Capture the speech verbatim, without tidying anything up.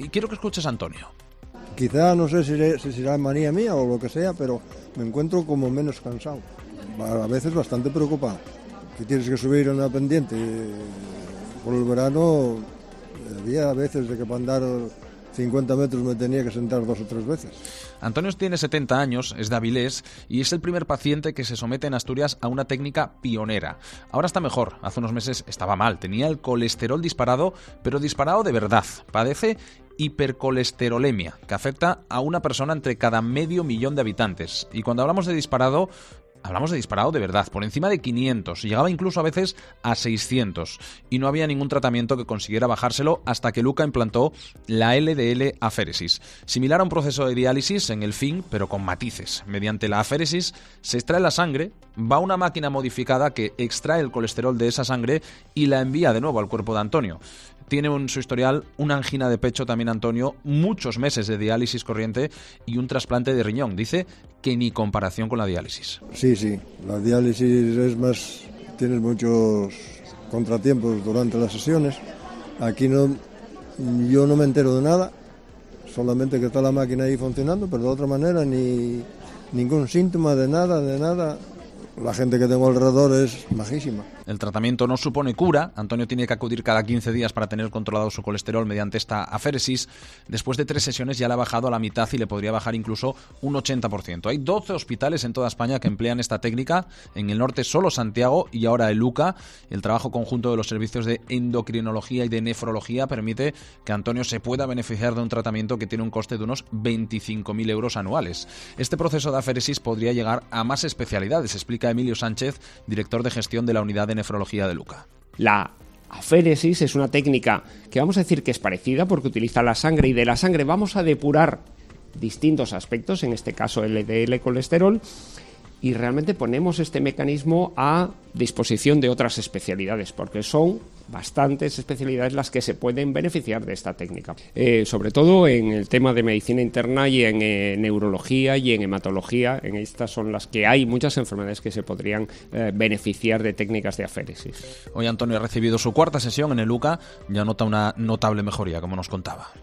Y quiero que escuches a Antonio. Quizá, no sé si, si será manía mía o lo que sea, pero me encuentro como menos cansado. A veces bastante preocupado. Si tienes que subir una pendiente por el verano, había veces de que para andar cincuenta metros me tenía que sentar dos o tres veces. Antonio tiene setenta años, es de Avilés y es el primer paciente que se somete en Asturias a una técnica pionera. Ahora está mejor, hace unos meses estaba mal, tenía el colesterol disparado, pero disparado de verdad. Padece hipercolesterolemia, que afecta a una persona entre cada medio millón de habitantes. Y cuando hablamos de disparado, hablamos de disparado de verdad, por encima de quinientos, llegaba incluso a veces a seiscientos, y no había ningún tratamiento que consiguiera bajárselo hasta que Luca implantó la L D L aféresis, similar a un proceso de diálisis en el fin, pero con matices. Mediante la aféresis se extrae la sangre, va a una máquina modificada que extrae el colesterol de esa sangre y la envía de nuevo al cuerpo de Antonio. Tiene en su historial una angina de pecho también Antonio, muchos meses de diálisis corriente y un trasplante de riñón. Dice que ni comparación con la diálisis. Sí, sí, la diálisis es más, tienes muchos contratiempos durante las sesiones. Aquí no, yo no me entero de nada, solamente que está la máquina ahí funcionando, pero de otra manera ni ningún síntoma de nada, de nada. La gente que tengo alrededor es majísima. El tratamiento no supone cura. Antonio tiene que acudir cada quince días para tener controlado su colesterol mediante esta aféresis. Después de tres sesiones ya le ha bajado a la mitad y le podría bajar incluso un ochenta por ciento. Hay doce hospitales en toda España que emplean esta técnica. En el norte solo Santiago y ahora el Luca. El trabajo conjunto de los servicios de endocrinología y de nefrología permite que Antonio se pueda beneficiar de un tratamiento que tiene un coste de unos veinticinco mil euros anuales. Este proceso de aféresis podría llegar a más especialidades, explica Emilio Sánchez, director de gestión de la unidad de nefrología de Luca. La aféresis es una técnica que vamos a decir que es parecida porque utiliza la sangre y de la sangre vamos a depurar distintos aspectos, en este caso el L D L colesterol, y realmente ponemos este mecanismo a disposición de otras especialidades, porque son bastantes especialidades las que se pueden beneficiar de esta técnica. Eh, sobre todo en el tema de medicina interna y en eh, neurología y en hematología, en estas son las que hay muchas enfermedades que se podrían eh, beneficiar de técnicas de aféresis. Hoy Antonio ha recibido su cuarta sesión en el Luca, ya nota una notable mejoría, como nos contaba.